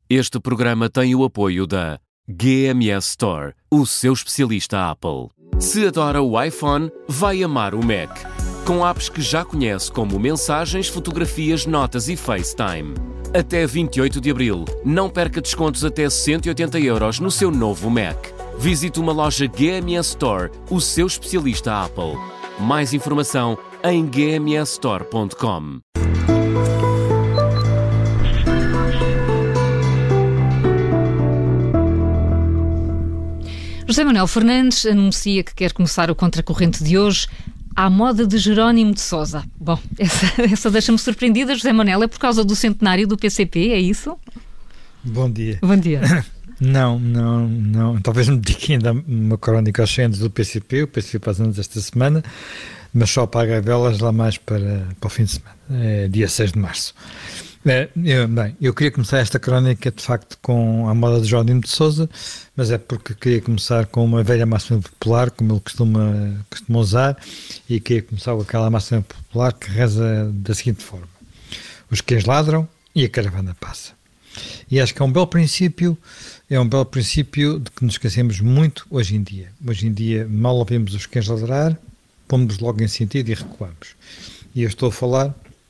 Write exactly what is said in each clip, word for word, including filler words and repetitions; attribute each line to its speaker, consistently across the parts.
Speaker 1: Este programa tem o apoio da G M S Store, o seu especialista Apple. Se adora o iPhone, vai amar o Mac. Com apps que já conhece como Mensagens, Fotografias, Notas e FaceTime. Até vinte e oito de abril, não perca descontos até cento e oitenta euros no seu novo Mac. Visite uma loja G M S Store, o seu especialista Apple. Mais informação em g m s store ponto com.
Speaker 2: José Manuel Fernandes anuncia que quer começar o Contracorrente de hoje à moda de Jerónimo de Sousa. Bom, essa, essa deixa-me surpreendida, José Manuel, é por causa do centenário do P C P, é isso?
Speaker 3: Bom dia.
Speaker 2: Bom dia.
Speaker 3: Não, não, não. Talvez me dedique ainda uma crónica aos cem anos do P C P, o P C P faz anos esta semana, mas só apaga velas lá mais para, para o fim de semana, é dia seis de março. É, eu, bem, eu queria começar esta crónica de facto com a moda de Jerónimo de Sousa, mas é porque queria começar com uma velha máxima popular, como ele costuma, costuma usar, e queria começar com aquela máxima popular que reza da seguinte forma: os cães ladram e a caravana passa. E acho que é um belo princípio, é um belo princípio de que nos esquecemos muito hoje em dia. Hoje em dia mal ouvimos os cães ladrar, pomos logo em sentido e recuamos. E eu estou a falar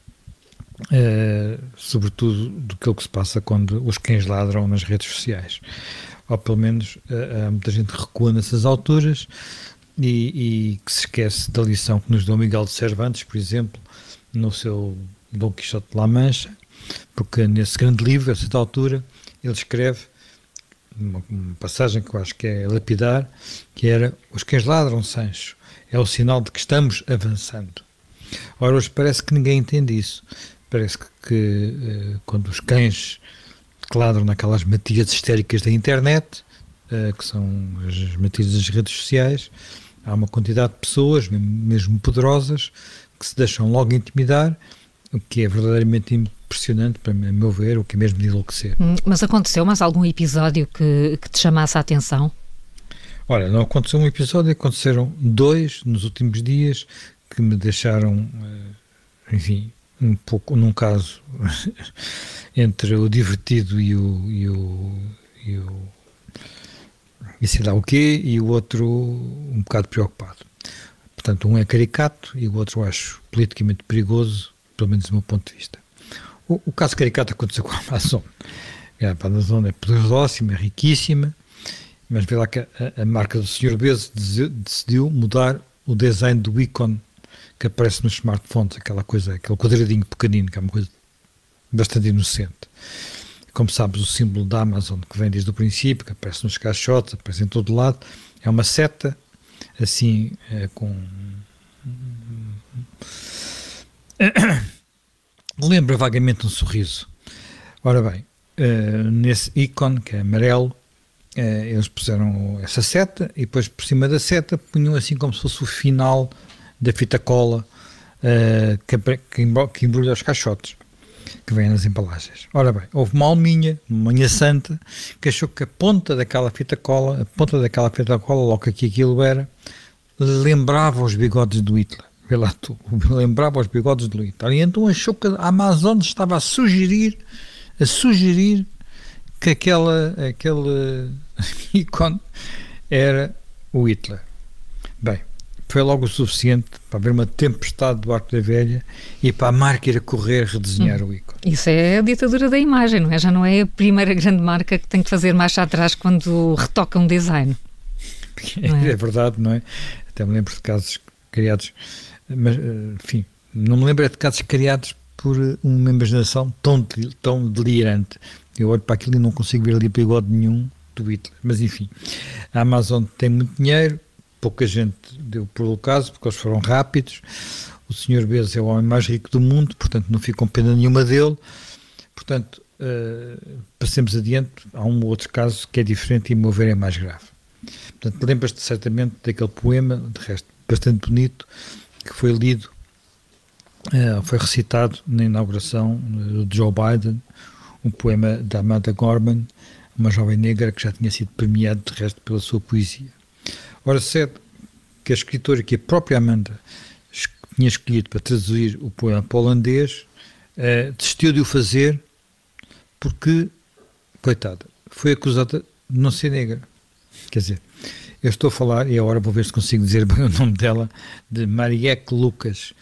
Speaker 3: Uh, sobretudo do que se passa quando os cães ladram nas redes sociais, ou pelo menos uh, há muita gente que recua nessas alturas e, e que se esquece da lição que nos deu Miguel de Cervantes, por exemplo, no seu Dom Quixote de La Mancha, porque nesse grande livro, a certa altura, ele escreve uma, uma passagem que eu acho que é lapidar, que era: os cães ladram, Sancho, é o sinal de que estamos avançando. Ora, hoje parece que ninguém entende isso. Parece que, que uh, quando os cães que ladram naquelas matias histéricas da internet, uh, que são as matias das redes sociais, há uma quantidade de pessoas, mesmo, mesmo poderosas, que se deixam logo intimidar, o que é verdadeiramente impressionante, para a meu ver, o que é mesmo de enlouquecer.
Speaker 2: Hum, mas aconteceu mais algum episódio que, que te chamasse a atenção?
Speaker 3: Olha, não aconteceu um episódio, aconteceram dois nos últimos dias que me deixaram, uh, enfim, um pouco, num caso, entre o divertido e o, e o, e o e sei lá o quê, e o outro um bocado preocupado. Portanto, um é caricato e o outro eu acho politicamente perigoso, pelo menos do meu ponto de vista. O, o caso caricato aconteceu com a Amazon. A Amazon é poderosíssima, é riquíssima, mas vê lá que a, a marca do senhor Bezos decidiu mudar o design do ícone que aparece nos smartphones, aquela coisa, aquele quadradinho pequenino, que é uma coisa bastante inocente. Como sabes, o símbolo da Amazon, que vem desde o princípio, que aparece nos caixotes, aparece em todo lado, é uma seta, assim, é, com... lembra vagamente um sorriso. Ora bem, uh, nesse ícone, que é amarelo, uh, eles puseram essa seta, e depois por cima da seta punham assim como se fosse o final da fita cola uh, que, que embrulha os caixotes que vêm nas embalagens. Ora bem, houve uma alminha, uma manhã santa, que achou que a ponta daquela fita cola, a ponta daquela fita cola, logo que aquilo era, lembrava os bigodes do Hitler. Vê lá tu, lembrava os bigodes do Hitler. E então achou que a Amazon estava a sugerir, a sugerir que aquela, aquele ícone era o Hitler. Bem, foi logo o suficiente para haver uma tempestade do Arco da Velha e para a marca ir a correr redesenhar hum. o ícone.
Speaker 2: Isso é a ditadura da imagem, não é? Já não é a primeira grande marca que tem que fazer marcha atrás quando retoca um design.
Speaker 3: Não é? É verdade, não é? Até me lembro de casos criados, mas, enfim, não me lembro de casos criados por uma imaginação tão, tão delirante. Eu olho para aquilo e não consigo ver ali bigode nenhum do Hitler. Mas, enfim, a Amazon tem muito dinheiro, pouca gente deu por o caso, porque eles foram rápidos. O senhor Bezos é o homem mais rico do mundo, portanto não fica com pena nenhuma dele. Portanto, uh, passemos adiante. Há um outro caso que é diferente e, a meu ver, é mais grave. Portanto, lembras-te certamente daquele poema, de resto bastante bonito, que foi lido, uh, foi recitado na inauguração uh, de Joe Biden, um poema da Amanda Gorman, uma jovem negra que já tinha sido premiada, de resto, pela sua poesia. Ora, certo que a escritora que a própria Amanda tinha escolhido para traduzir o poema para o holandês, uh, desistiu de o fazer porque coitada, foi acusada de não ser negra. Quer dizer, eu estou a falar, e agora vou ver se consigo dizer bem o nome dela, de Marieke Lucas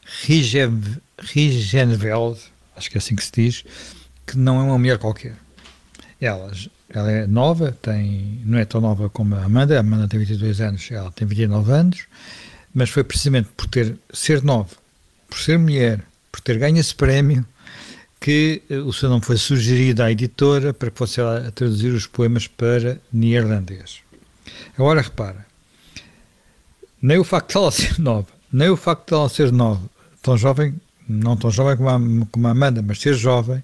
Speaker 3: Rigenveld, acho que é assim que se diz, que não é uma mulher qualquer. Ela, ela é nova, tem, não é tão nova como a Amanda, a Amanda tem vinte e dois anos, ela tem vinte e nove anos, mas foi precisamente por ter, ser nova, por ser mulher, por ter ganho esse prémio, que o seu nome foi sugerido à editora para que fosse ela a traduzir os poemas para neerlandês. Agora repara, nem o facto de ela ser nova, nem o facto de ela ser nova, tão jovem, não tão jovem como a, como a Amanda, mas ser jovem,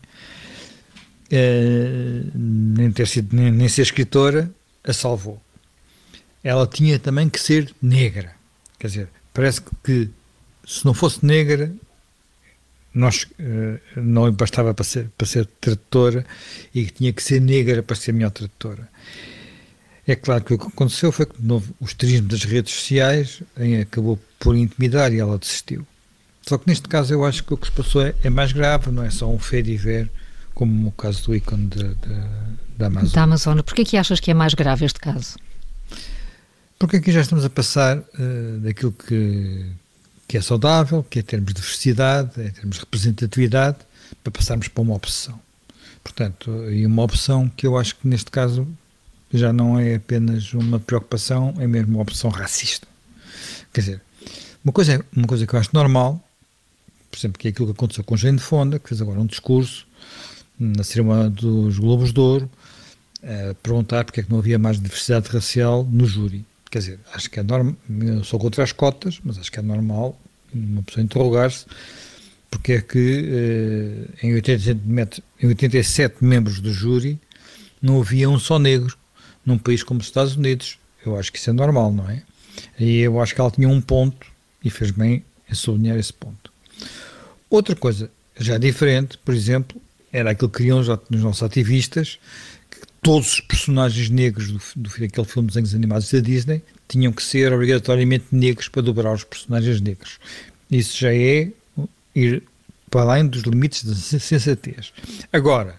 Speaker 3: eh, nem, ter sido, nem, nem ser escritora, a salvou. Ela tinha também que ser negra. Quer dizer, parece que se não fosse negra, nós, eh, não bastava para ser, para ser tradutora e que tinha que ser negra para ser melhor tradutora. É claro que o que aconteceu foi que novo, o esterismo das redes sociais em, acabou por intimidar e ela desistiu. Só que neste caso eu acho que o que se passou é, é mais grave, não é só um fait divers, como no caso do ícone de, de, da Amazônia.
Speaker 2: Da Amazônia. Porquê que achas que é mais grave este caso?
Speaker 3: Porque aqui já estamos a passar uh, daquilo que, que é saudável, que é em termos de diversidade, em termos de representatividade, para passarmos para uma obsessão. Portanto, e uma opção que eu acho que neste caso já não é apenas uma preocupação, é mesmo uma opção racista. Quer dizer, uma coisa, uma coisa que eu acho normal, por exemplo, que é aquilo que aconteceu com Jane Fonda, que fez agora um discurso na cerimónia dos Globos de Ouro, a perguntar porque é que não havia mais diversidade racial no júri. Quer dizer, acho que é normal, eu sou contra as cotas, mas acho que é normal uma pessoa interrogar-se porque é que eh, em, oitenta, em oitenta e sete membros do júri não havia um só negro num país como os Estados Unidos. Eu acho que isso é normal, não é? E eu acho que ela tinha um ponto e fez bem em sublinhar esse ponto. Outra coisa já diferente, por exemplo, era aquilo que queriam os, os nossos ativistas, que todos os personagens negros do, do, daquele filme de desenhos animados da Disney tinham que ser obrigatoriamente negros para dobrar os personagens negros. Isso já é ir para além dos limites da sensatez. Agora,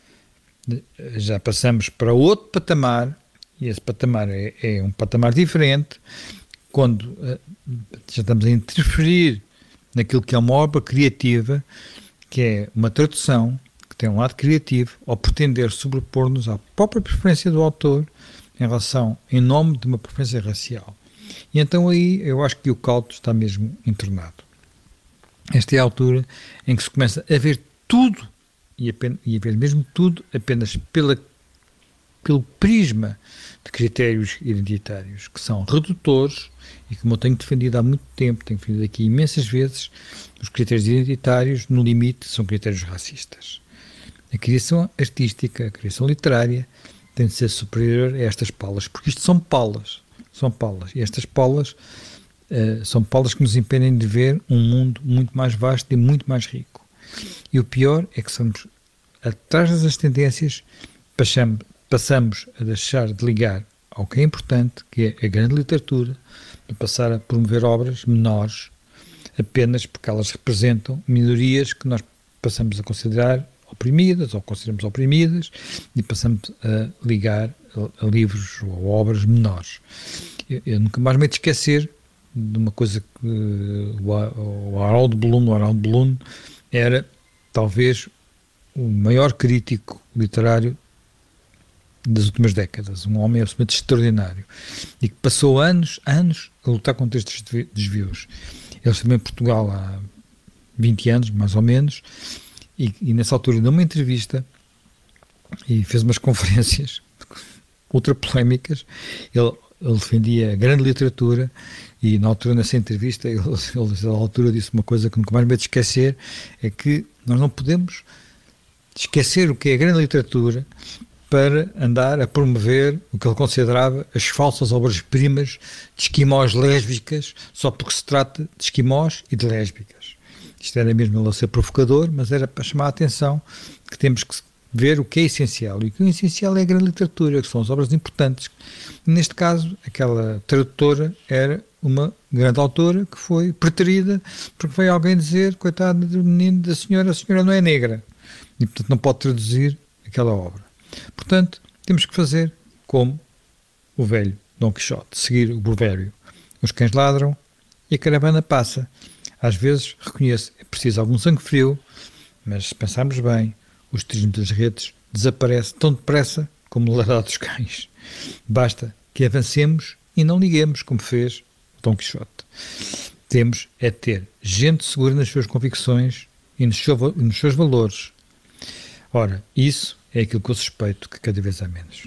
Speaker 3: já passamos para outro patamar, e esse patamar é, é um patamar diferente, quando uh, já estamos a interferir naquilo que é uma obra criativa, que é uma tradução, que tem um lado criativo, ao pretender sobrepor-nos à própria preferência do autor em relação, em nome de uma preferência racial. E então aí eu acho que o caldo está mesmo entornado. Esta é a altura em que se começa a ver tudo, e, apenas, e a ver mesmo tudo, apenas pela, pelo prisma de critérios identitários, que são redutores, e como eu tenho defendido há muito tempo, tenho defendido aqui imensas vezes, os critérios identitários, no limite, são critérios racistas. A criação artística, a criação literária, tem de ser superior a estas palas, porque isto são palas, são palas, e estas palas uh, são palas que nos impedem de ver um mundo muito mais vasto e muito mais rico. E o pior é que somos, atrás das tendências, passamos, passamos a deixar de ligar ao que é importante, que é a grande literatura, a passar a promover obras menores, apenas porque elas representam minorias que nós passamos a considerar oprimidas, ou consideramos oprimidas, e passamos a ligar a, a livros ou a obras menores. Eu, eu nunca mais me hei de esquecer de uma coisa que uh, o, o Harold Bloom, o Harold Bloom era talvez o maior crítico literário das últimas décadas, um homem absolutamente extraordinário, e que passou anos, anos a lutar contra estes desvios. Ele esteve em Portugal há vinte anos, mais ou menos, e, e nessa altura deu uma entrevista e fez umas conferências ultra polémicas. Ele, ele defendia a grande literatura e na altura, nessa entrevista, ele, ele na altura disse uma coisa que nunca mais me hei de esquecer, é que nós não podemos esquecer o que é a grande literatura para andar a promover o que ele considerava as falsas obras-primas de esquimós lésbicas, só porque se trata de esquimós e de lésbicas. Isto era mesmo ele a ser provocador, mas era para chamar a atenção que temos que ver o que é essencial. E o que é essencial é a grande literatura, que são as obras importantes. Neste caso, aquela tradutora era uma grande autora que foi preterida porque veio alguém dizer, coitado do menino, da senhora, a senhora não é negra. E, portanto, não pode traduzir aquela obra. Portanto, temos que fazer como o velho Dom Quixote, seguir o provérbio. Os cães ladram e a caravana passa. Às vezes, reconheço, é preciso algum sangue frio, mas se pensarmos bem, os turismo das redes desaparece tão depressa como o ladrar dos cães. Basta que avancemos e não liguemos, como fez o Dom Quixote. Temos é ter gente segura nas suas convicções e nos, seu, nos seus valores. Ora, isso é aquilo que eu suspeito que cada vez há menos.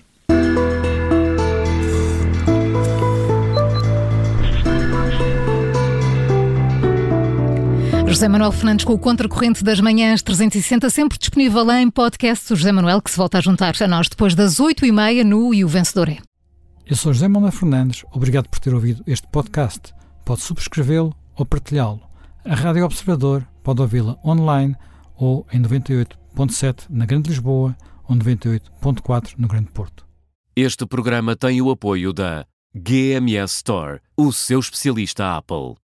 Speaker 2: José Manuel Fernandes com o Contracorrente das Manhãs trezentos e sessenta, sempre disponível em podcast. O José Manuel que se volta a juntar a nós depois das oito e meia no E o Vencedor é.
Speaker 4: Eu sou José Manuel Fernandes, obrigado por ter ouvido este podcast. Pode subscrevê-lo ou partilhá-lo. A Rádio Observador pode ouvi-la online ou em noventa e oito ponto sete na Grande Lisboa ou noventa e oito ponto quatro no Grande Porto.
Speaker 1: Este programa tem o apoio da G M S Store, o seu especialista Apple.